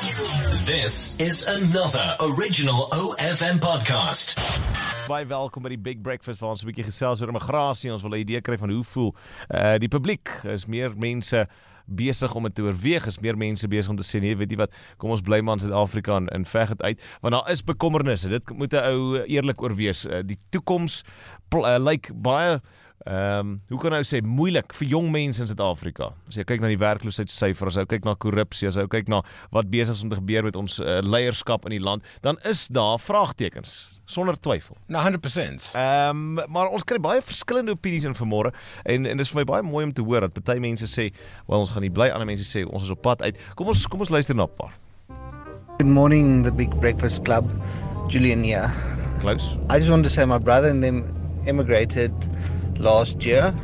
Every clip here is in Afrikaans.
This is another original OFM podcast. Baie welkom by die Big Breakfast waar ons 'n bietjie gesels oor immigrasie. Ons wil 'n idee kry van hoe voel die publiek. Is meer mense besig om dit te oorweeg, is meer mense besig om te sê nee, weet jy wat, kom ons bly maar in Suid-Afrika en veg dit uit, want daar is bekommernisse. Dit moet 'n ou eerlik oorwees. Die toekoms lyk baie hoe kan nou sê, moeilik vir jong mense in Suid-Afrika. As jy kyk na die werkloosheidssyfer, as jy kyk na korrupsie, as jy kyk na wat besig is om te gebeur met ons leierskap in die land, dan is daar vraagtekens, sonder twyfel. Nou 100%. Maar ons kry baie verskillende opinies in vanmôre, en dis vir my baie mooi om te hoor, dat party mense sê, wel ons gaan nie bly, ander mense sê, ons is op pad uit. Kom ons luister na 'n paar. Good morning, the Big Breakfast Club. Julian here. Close. I just wanted to say my brother and them immigrated last year,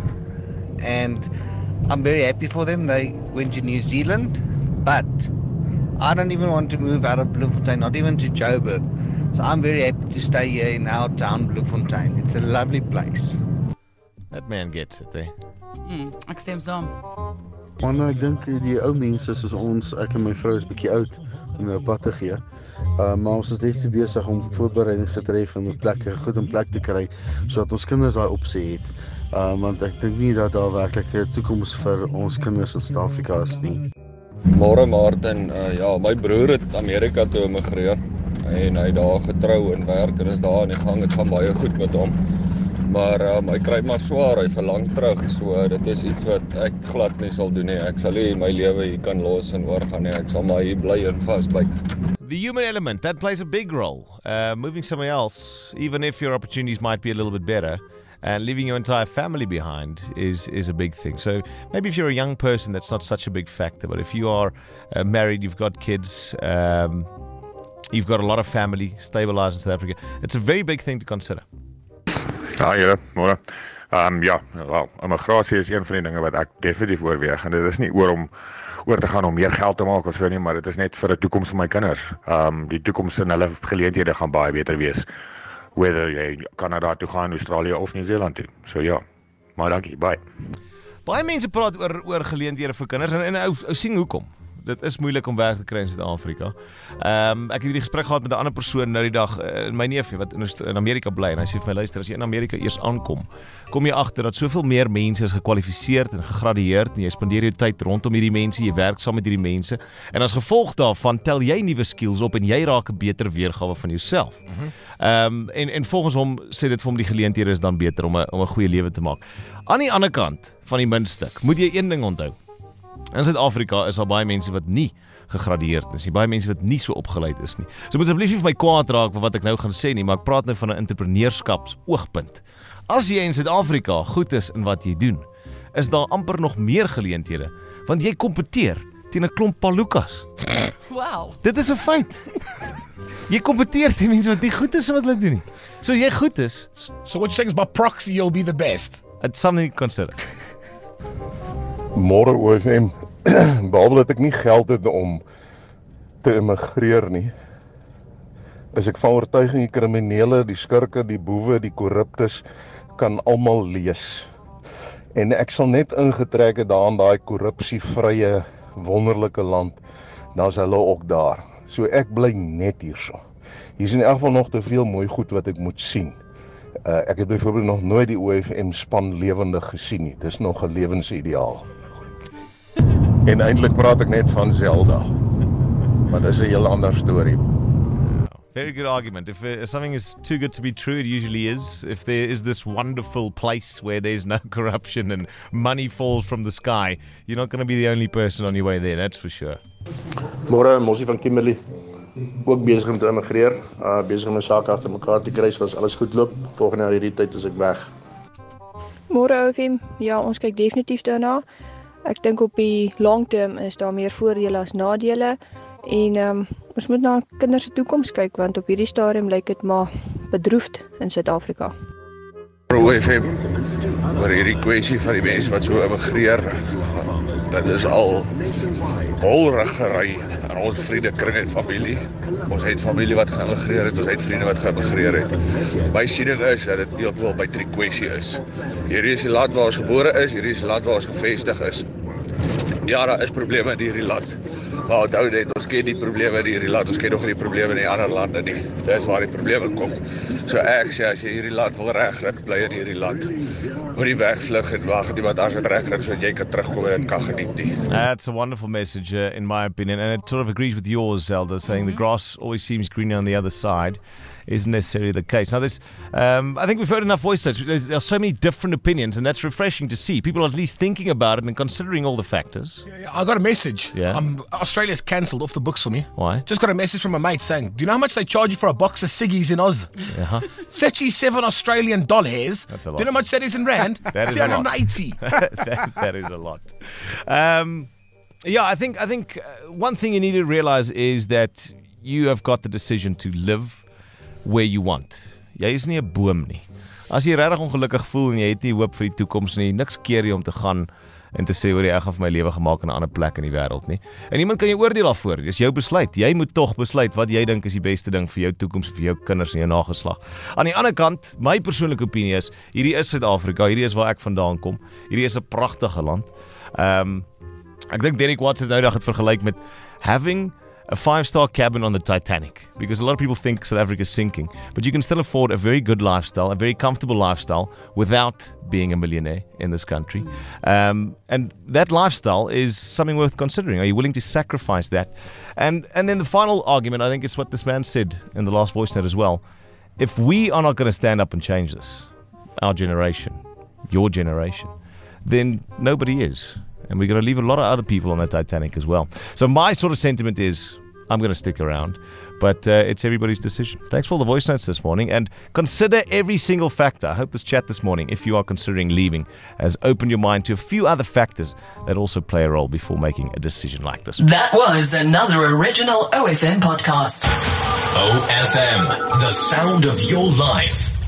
and I'm very happy for them. They went to New Zealand, but I don't even want to move out of Bloemfontein, not even to Joburg. So I'm very happy to stay here in our town, Bloemfontein. It's a lovely place. That man gets it, eh? Ek stem saam. Maar ek dink die ou mense soos ons, ek en my vrou is bietjie oud om nou op pad te gee. Maar ons is definitief besig om voorbereidings te tref en plekke goed in plek te kry, sodat ons kinders daai opsie het. Want ek dink nie dat daar werklik 'n toekoms vir ons kinders in Suid-Afrika is nie. Môre Martin, ja, my broer het Amerika toe immigreer en hy daar getrou en werk en is daar aan die gang. Dit gaan baie goed met hom. Maar hy kry maar swaar, hy verlang terug. So dit is iets wat ek glad nie sal doen nie. Ek sal nie my lewe hier kan los en oorgaan nie. Ek sal maar hier bly en vasbyt. The human element, that plays a big role. Moving somewhere else, even if your opportunities might be a little bit better, and leaving your entire family behind is a big thing. So maybe if you're a young person, that's not such a big factor. But if you are married, you've got kids, you've got a lot of family, stabilized in South Africa, it's a very big thing to consider. Ja, julle, môre. Ja, wel, immigrasie is een van die dinge wat ek definitief oorweeg, en dit is nie oor te gaan om meer geld te maak of so nie, maar dit is net vir 'n toekoms vir my kinders. Die toekoms en hulle geleenthede gaan baie beter wees, whether jy Kanada toe gaan, Australië of Nieu-Seeland toe. So ja, maar dankie, bye. Baie mense praat oor geleenthede vir kinders, en ou sien hoekom. Dit is moeilik om werk te kry in Suid-Afrika. Ek het hierdie gesprek gehad met 'n ander persoon nou die dag, my neefie wat in Amerika bly, en hy sê vir my, luister, as jy in Amerika eers aankom, kom jy agter dat soveel meer mense is gekwalifiseerd en gegradueerd, en jy spandeer jou tyd rondom hierdie mense, jy werk saam met hierdie mense, en as gevolg daarvan tel jy nuwe skills op en jy raak 'n beter weergawe van jouself. En volgens hom sê dit vir hom die geleenthede is dan beter om 'n goeie lewe te maak. Aan die ander kant van die muntstuk, moet jy een ding onthou. In Suid-Afrika is daar baie mense wat nie gegradueerd is nie, baie mense wat nie so opgeleid is nie. So moet asseblief nie vir my kwaad raak vir wat ek nou gaan sê nie, maar ek praat nou van 'n entrepreneurskapsoogpunt. As jy in Suid-Afrika goed is in wat jy doen, is daar amper nog meer geleenthede, want jy kompeteer teen 'n klomp palukas. Wow. Dit is 'n feit. Jy kompeteer teen mense wat nie goed is in wat hulle doen nie. So as jy goed is, So what you're saying is by proxy you'll be the best. it's something to consider. Môre OFM, behalwe dat ek nie geld het om te immigreer nie, is ek van oortuiging die kriminele, die skurke, die boewe, die korruptes kan almal lees. En ek sal net ingetrek het daar in daai korrupsievrye wonderlike land, dan is hulle ook daar. So ek bly net hierso. Hier is in elk geval nog te veel mooi goed wat ek moet sien. Ek het byvoorbeeld nog nooit die OFM span lewendig gesien nie. Dis nog 'n lewensideaal. En eintlik praat ek net van Zelda. Maar dis 'n heel ander storie. Very good argument. If something is too good to be true, it usually is. If there is this wonderful place where there's no corruption and money falls from the sky, you're not going to be the only person on your way there, that's for sure. Môre, Mossie van Kimberley. Ook besig om te immigreer. Besig om my sake agter mekaar te kry sodat alles goed loop. Volgende jaar hierdie tyd is ek weg. Môre OFM, ja, ons kyk definitief daarna. Ek dink op die long term is daar meer voordele as nadele, en ons moet na kinders se toekoms kyk, want op hierdie stadium lyk dit maar bedroefd in Suid-Afrika. OFM, oor hierdie kwessie van die mense wat so immigreer, dit is al holriggery in ons vriendekring en familie. Ons het familie wat geïmmigreer het, ons het vriende wat geïmmigreer het. My siening is dat dit heeltemal by die kwessie is. Hierdie is die land waar ons gebore is, hierdie is die land waar ons gevestig is. Ja, daar is probleme in hierdie land, Maar onthou net, ons ken die probleme in hierdie land, ons ken nog nie die probleme in die ander lande nie. Dis waar die probleme kom. So ek sê, as jy hierdie land wil regryp, bly in hierdie land. Moenie wegvlug en wag dat iemand anders dit regryp sodat jy kan terugkom en dit kan geniet nie. That's a wonderful message, in my opinion, and it sort of agrees with yours, Zelda, saying the grass always seems greener on the other side. Isn't necessarily the case. Now, this, I think we've heard enough voice notes. There are so many different opinions, and that's refreshing to see. People are at least thinking about it and considering all the factors. Yeah, I got a message. Yeah. Australia's cancelled off the books for me. Why? Just got a message from a mate saying, do you know how much they charge you for a box of ciggies in Oz? Yeah. 37 Australian dollars. That's a lot. Do you know how much that is in rand? That is a lot. 380. that is a lot. Yeah, I think one thing you need to realize is that you have got the decision to live where you want. Jy is nie 'n boom nie. As jy regtig ongelukkig voel en jy het nie hoop vir die toekoms nie, niks keer jy om te gaan en te sê oor ek gaan vir my lewe gemaak in 'n ander plek in die wêreld nie. En niemand kan jou oordeel daarvoor. Dis jou besluit. Jy moet tog besluit wat jy dink is die beste ding vir jou toekoms, vir jou kinders en jou nageslag. Aan die ander kant, my persoonlike opinie is, hierdie is Suid-Afrika, hierdie is waar ek vandaan kom. Hierdie is 'n pragtige land. Ek dink Derek Watson nou dag het vergelyk met having a 5-star cabin on the Titanic, because a lot of people think South Africa is sinking, but you can still afford a very good lifestyle, a very comfortable lifestyle, without being a millionaire in this country. And that lifestyle is something worth considering. Are you willing to sacrifice that? And then the final argument, I think, is what this man said in the last voice note as well. If we are not going to stand up and change this, our generation, your generation, then nobody is. And we're going to leave a lot of other people on the Titanic as well. So my sort of sentiment is, I'm going to stick around. But it's everybody's decision. Thanks for all the voice notes this morning. And consider every single factor. I hope this chat this morning, if you are considering leaving, has opened your mind to a few other factors that also play a role before making a decision like this. That was another original OFM podcast. OFM, the sound of your life.